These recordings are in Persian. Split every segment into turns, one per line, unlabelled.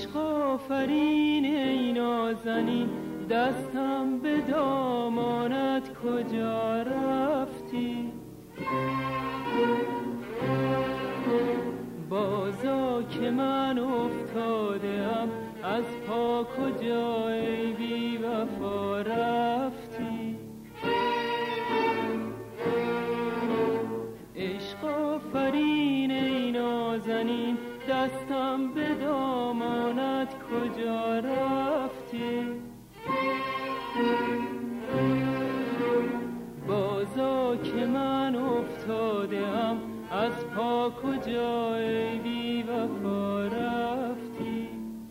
عشق آفرین ای نازنین، دستم به دامانت کجا رفتی؟ بازا که من افتادم از پا کجا ای بی وفا رفتی؟ عشق آفرین ای نازنین، دستم به دامانت کجا رفتی؟ بازا که من افتادم از پا کجا ای بی وفا رفتی؟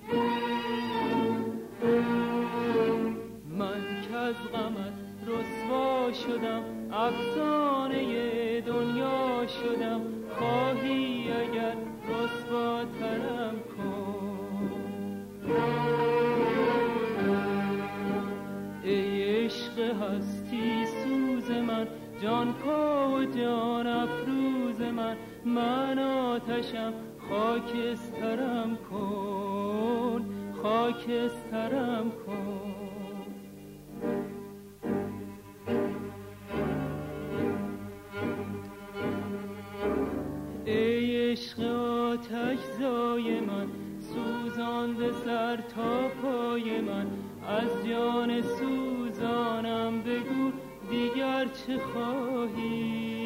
من که از غمت رسوا شدم، افسانه دنیا شدم، خواهی اگر رسواترم کن. ای عشق هستی سوز من، جان کا و جان افروز من آتشم، خاکسترم کن، خاکسترم کن. ای عشق آتش زای من، سوزانده سر تا پای من، از جان سوزانم بگو دیگر چه خواهی؟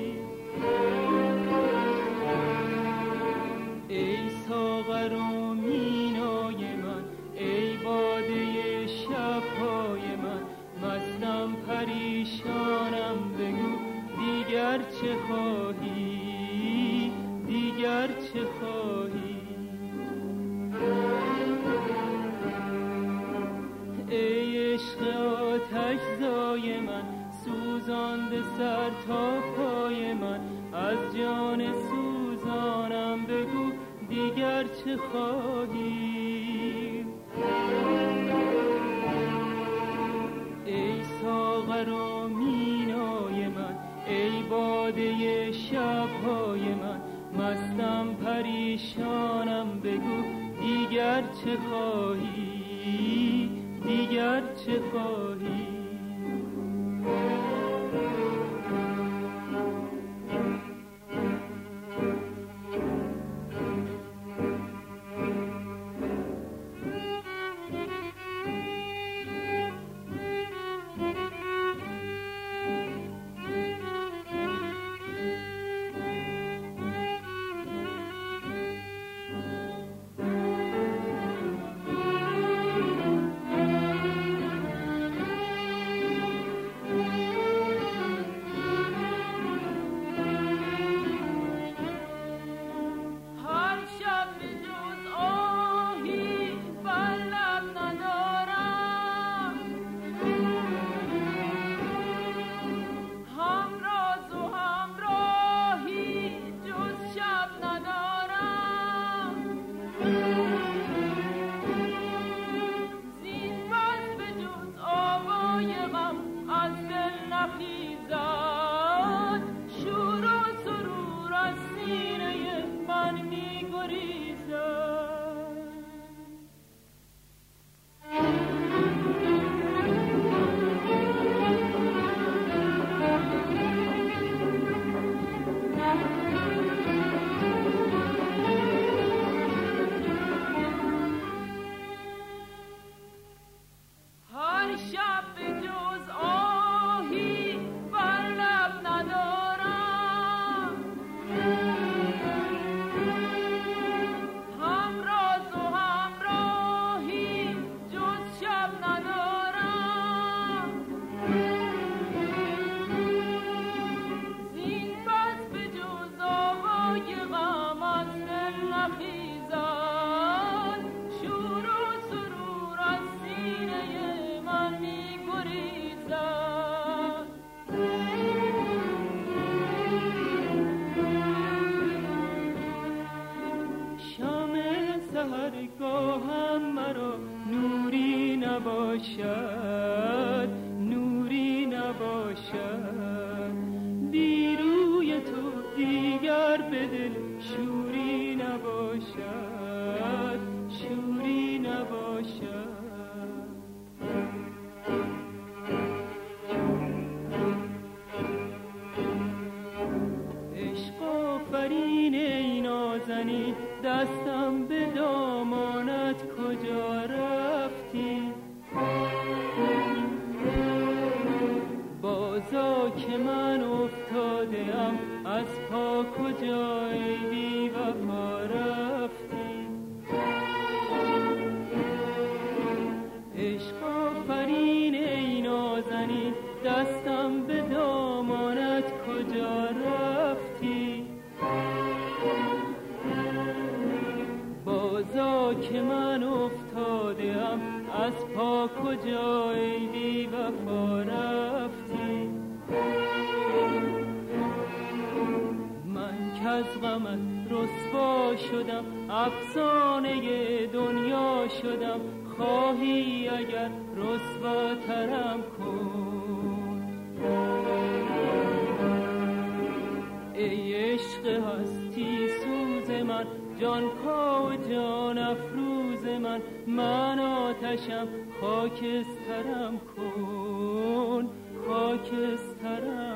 ای ساغر و مینای من، ای باده شبهای من، مستم پریشانم بگو دیگر چه خواهی؟ دیگر چه خواهی؟ ای عشق آتش زای من، سوزانده سر تا پای من، از جان سوزانم بگو دیگر چه خواهی؟ ای ساغر و مینای من، ای باده شبهای من، مستم پریشانم بگو دیگر چه خواهی؟ دیگر چه خواهی؟ سحرگاهم مرا نوری نباشد، نوری نباشد، بی روی تو دیگر به دل شوری نباشد، شوری کجا رفتی؟ بازا که من افتادم از پا کجا ای بی وفا رفتی؟ عشق آفرین ای نازنین دستم به دامانت کجا رفتی؟ بازا که من افتادم از پا کجا ای بی وفا رفتی؟ من کز غمت رسوا شدم افسانه دنیا شدم خواهی اگر رسواترم کن ای عشق هستی سوز من جان کا و جان افروز من آتشم خاکسترم کن خاکسترم